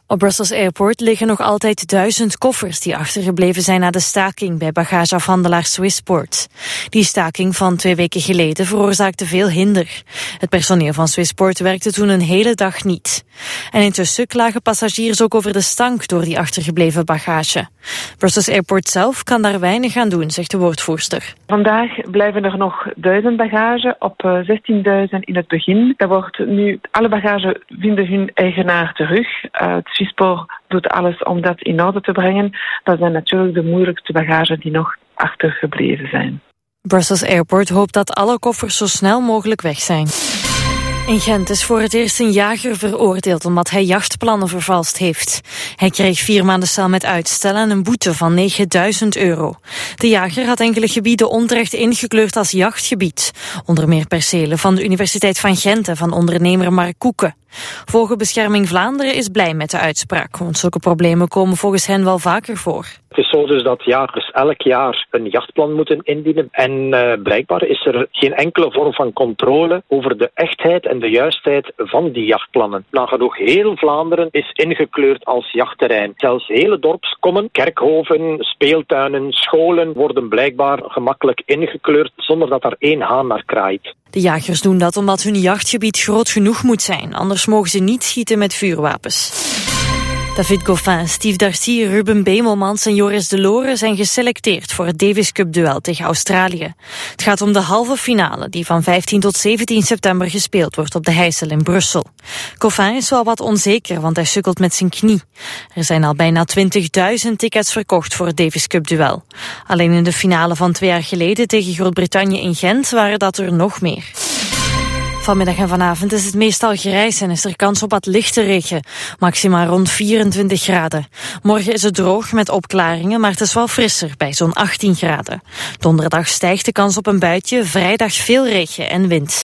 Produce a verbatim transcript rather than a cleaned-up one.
Op Brussels Airport liggen nog altijd duizend koffers die achtergebleven zijn na de staking bij bagageafhandelaar Swissport. Die staking van twee weken geleden veroorzaakte veel hinder. Het personeel van Swissport werkte toen een hele dag niet. En intussen klagen passagiers ook over de stank door die achtergebleven bagage. Brussels Airport zelf kan daar weinig aan doen, zegt de woordvoerster. Vandaag blijven er nog duizend bagage op zestienduizend in het begin. Er wordt nu, alle bagage vinden hun eigenaar terug. Uh, het Swissport doet alles om dat in orde te brengen. Dat zijn natuurlijk de moeilijkste bagage die nog achtergebleven zijn. Brussels Airport hoopt dat alle koffers zo snel mogelijk weg zijn. In Gent is voor het eerst een jager veroordeeld omdat hij jachtplannen vervalst heeft. Hij kreeg vier maanden cel met uitstel en een boete van negenduizend euro. De jager had enkele gebieden onterecht ingekleurd als jachtgebied. Onder meer percelen van de Universiteit van Gent en van ondernemer Mark Koeken. Vogelbescherming Vlaanderen is blij met de uitspraak, want zulke problemen komen volgens hen wel vaker voor. Het is zo dus dat jagers elk jaar een jachtplan moeten indienen en uh, blijkbaar is er geen enkele vorm van controle over de echtheid en de juistheid van die jachtplannen. Nagenoeg heel Vlaanderen is ingekleurd als jachtterrein. Zelfs hele dorpskommen, kerkhoven, speeltuinen, scholen worden blijkbaar gemakkelijk ingekleurd zonder dat er één haan naar kraait. De jagers doen dat omdat hun jachtgebied groot genoeg moet zijn, anders mogen ze niet schieten met vuurwapens. David Goffin, Steve Darcy, Ruben Bemelmans en Joris de Lore zijn geselecteerd voor het Davis Cup duel tegen Australië. Het gaat om de halve finale die van vijftien tot zeventien september gespeeld wordt op de Heysel in Brussel. Goffin is wel wat onzeker, want hij sukkelt met zijn knie. Er zijn al bijna twintigduizend tickets verkocht voor het Davis Cup duel. Alleen in de finale van twee jaar geleden tegen Groot-Brittannië in Gent waren dat er nog meer. Vanmiddag en vanavond is het meestal grijs en is er kans op wat lichte regen. Maximaal rond vierentwintig graden. Morgen is het droog met opklaringen, maar het is wel frisser bij zo'n achttien graden. Donderdag stijgt de kans op een buitje, vrijdag veel regen en wind.